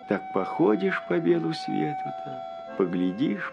Так походишь по белу свету-то, поглядишь,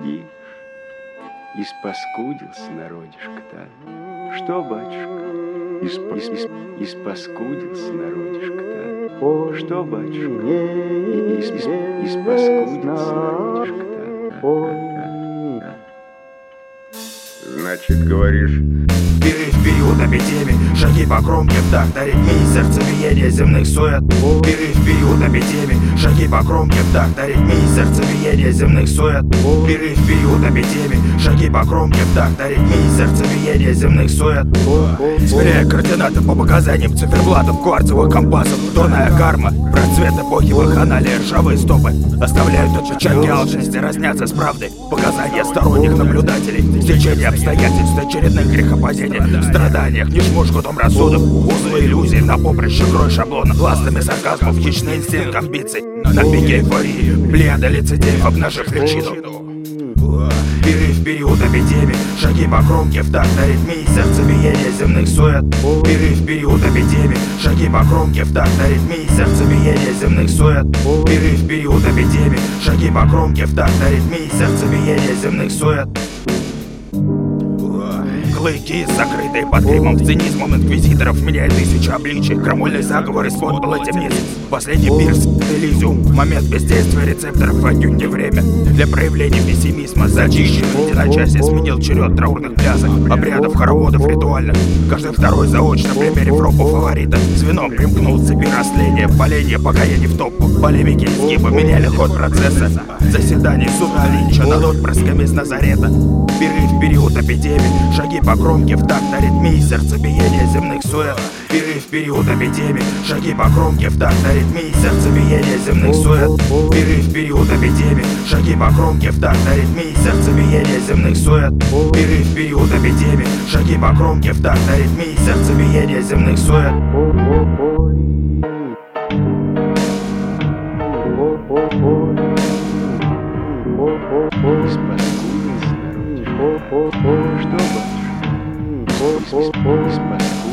испаскудился народишко-то. Что, батюшка? Испаскудился народишко-то. Что, батюшка? Испаскудился народишко-то. Значит, говоришь... Перед периодами теми, шаги по кромке в такт ритме и сердцебиение земных сует. Перед периодами теми, шаги по кромке в такт ритме и сердцебиение земных сует. Перед периодами теми, шаги по кромке в такт ритме и сердцебиение земных сует. Сверяя координаты по показаниям циферблатов, кварцевых компасов, дурная карма, процвет эпохи вакханалии, ржавые стопы оставляют отпечатки алчности, разнятся с правдой. Показания сторонних наблюдателей, стечение обстоятельств, очередных грехопадений, в страданиях не жмешь дом рассудок, узлы иллюзий на поприще крой шаблона, ластами сарказмов, хищный инстинкт амбиций, на пике эйфории, плеяда лицедеев, обнажив причину. Перерыв периодами теми, шаги по кромке в такт ритме и сердцебиение земных сует. Перерыв периодами теми, шаги по кромке в такт ритме и сердцебиение земных сует. Перерыв периодами теми, шаги по кромке в такт ритме и сердцебиение земных сует. Клыки, закрытые под гримом, цинизмом инквизиторов, меняет тысячи обличий. Крамольный заговор, исход была темницы. Последний пирс, элизиум, момент бездействия рецепторов, отнюдь не время для проявления пессимизма. Зачищенный единочасье сменил черед траурных плясок, обрядов, хороводов, ритуальных. Каждый второй заочно, примерив ропу фаворита, звеном примкнул цепи растления, поления, пока я не в топку. Полемики, изгибы меняли ход процесса. Заседание суда Линча над отпрысками из Назарета. Перерыв период эпидемии, шаги по кромке в такт ритме и сердцебиение земных сует. Перерыв период эпидемии, шаги по кромке в такт ритме и сердцебиение земных сует. Перерыв период эпидемии, шаги по кромке в такт ритме и сердцебиение земных сует. Перерыв период эпидемии, шаги по кромке в такт ритме и сердцебиение земных сует. Испаскудился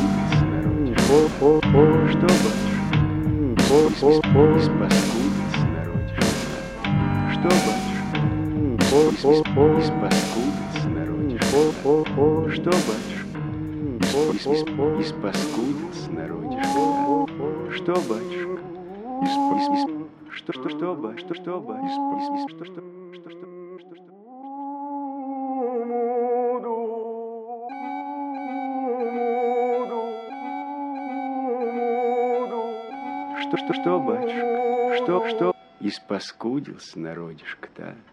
народишко. Что, батюшка? Что, батюшка? Что, батюшка? Что? Испаскудился народишко-то.